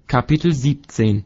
Kapitel 17.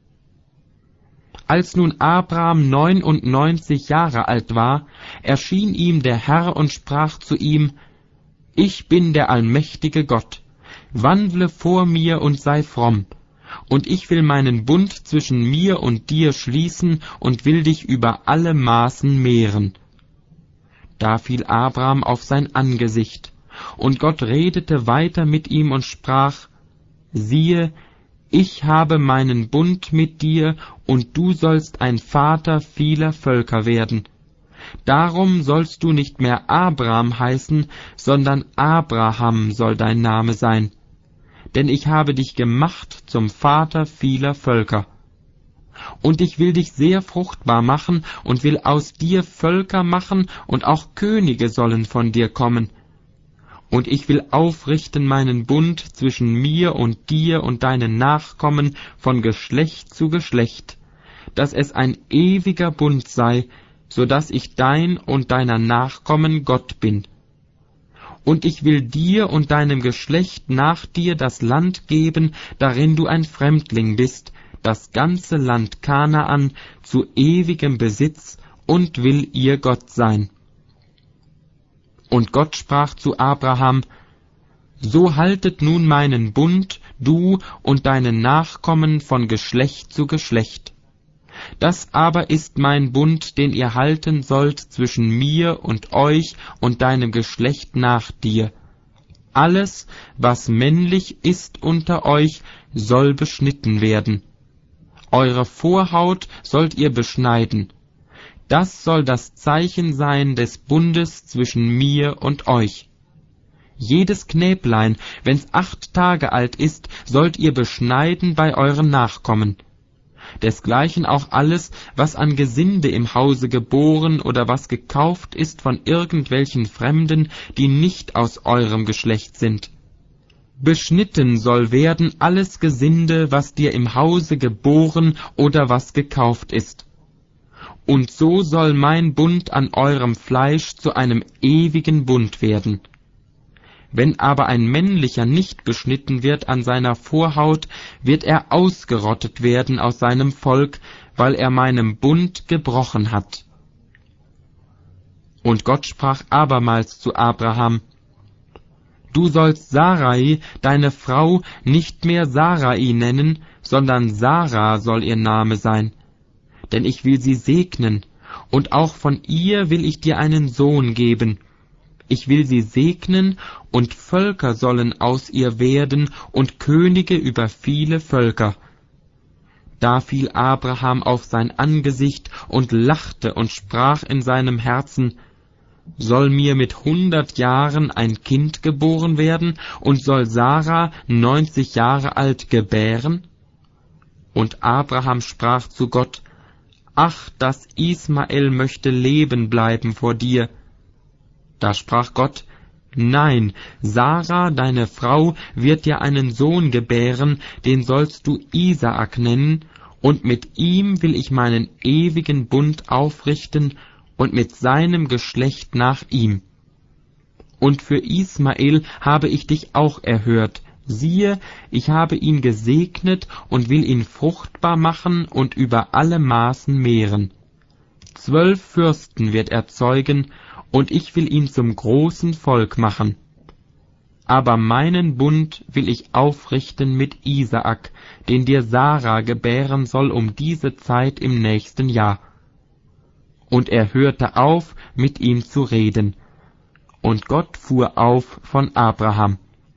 Als nun Abraham 99 Jahre alt war, erschien ihm der Herr und sprach zu ihm: Ich bin der allmächtige Gott, wandle vor mir und sei fromm, und ich will meinen Bund zwischen mir und dir schließen und will dich über alle Maßen mehren. Da fiel Abraham auf sein Angesicht, und Gott redete weiter mit ihm und sprach: Siehe, ich habe meinen Bund mit dir, und du sollst ein Vater vieler Völker werden. Darum sollst du nicht mehr Abraham heißen, sondern Abraham soll dein Name sein. Denn ich habe dich gemacht zum Vater vieler Völker. Und ich will dich sehr fruchtbar machen und will aus dir Völker machen, und auch Könige sollen von dir kommen. Und ich will aufrichten meinen Bund zwischen mir und dir und deinen Nachkommen von Geschlecht zu Geschlecht, dass es ein ewiger Bund sei, so dass ich dein und deiner Nachkommen Gott bin. Und ich will dir und deinem Geschlecht nach dir das Land geben, darin du ein Fremdling bist, das ganze Land Kanaan zu ewigem Besitz, und will ihr Gott sein. Und Gott sprach zu Abraham: So haltet nun meinen Bund, du und deine Nachkommen von Geschlecht zu Geschlecht. Das aber ist mein Bund, den ihr halten sollt zwischen mir und euch und deinem Geschlecht nach dir. Alles, was männlich ist unter euch, soll beschnitten werden. Eure Vorhaut sollt ihr beschneiden. Das soll das Zeichen sein des Bundes zwischen mir und euch. Jedes Knäblein, wenn's 8 Tage alt ist, sollt ihr beschneiden bei euren Nachkommen. Desgleichen auch alles, was an Gesinde im Hause geboren oder was gekauft ist von irgendwelchen Fremden, die nicht aus eurem Geschlecht sind. Beschnitten soll werden alles Gesinde, was dir im Hause geboren oder was gekauft ist. Und so soll mein Bund an eurem Fleisch zu einem ewigen Bund werden. Wenn aber ein männlicher nicht beschnitten wird an seiner Vorhaut, wird er ausgerottet werden aus seinem Volk, weil er meinem Bund gebrochen hat. Und Gott sprach abermals zu Abraham: Du sollst Sarai, deine Frau, nicht mehr Sarai nennen, sondern Sarah soll ihr Name sein. Denn ich will sie segnen, und auch von ihr will ich dir einen Sohn geben. Ich will sie segnen, und Völker sollen aus ihr werden, und Könige über viele Völker. Da fiel Abraham auf sein Angesicht und lachte und sprach in seinem Herzen: Soll mir mit 100 Jahren ein Kind geboren werden, und soll Sarah 90 Jahre alt gebären? Und Abraham sprach zu Gott: Ach, dass Ismael möchte leben bleiben vor dir. Da sprach Gott: Nein, Sarah, deine Frau, wird dir einen Sohn gebären, den sollst du Isaak nennen, und mit ihm will ich meinen ewigen Bund aufrichten, und mit seinem Geschlecht nach ihm. Und für Ismael habe ich dich auch erhört. Siehe, ich habe ihn gesegnet und will ihn fruchtbar machen und über alle Maßen mehren. 12 Fürsten wird er zeugen, und ich will ihn zum großen Volk machen. Aber meinen Bund will ich aufrichten mit Isaak, den dir Sarah gebären soll um diese Zeit im nächsten Jahr. Und er hörte auf, mit ihm zu reden. Und Gott fuhr auf von Abraham.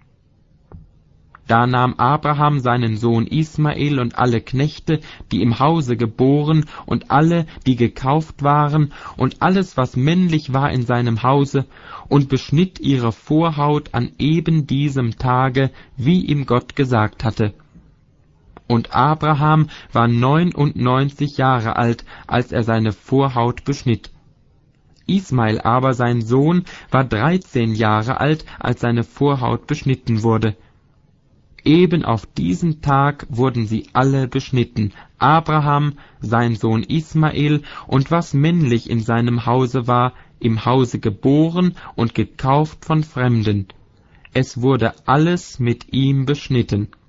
Da nahm Abraham seinen Sohn Ismael und alle Knechte, die im Hause geboren, und alle, die gekauft waren, und alles, was männlich war in seinem Hause, und beschnitt ihre Vorhaut an eben diesem Tage, wie ihm Gott gesagt hatte. Und Abraham war 99 Jahre alt, als er seine Vorhaut beschnitt. Ismael aber, sein Sohn, war 13 Jahre alt, als seine Vorhaut beschnitten wurde. Eben auf diesen Tag wurden sie alle beschnitten, Abraham, sein Sohn Ismael, und was männlich in seinem Hause war, im Hause geboren und gekauft von Fremden. Es wurde alles mit ihm beschnitten.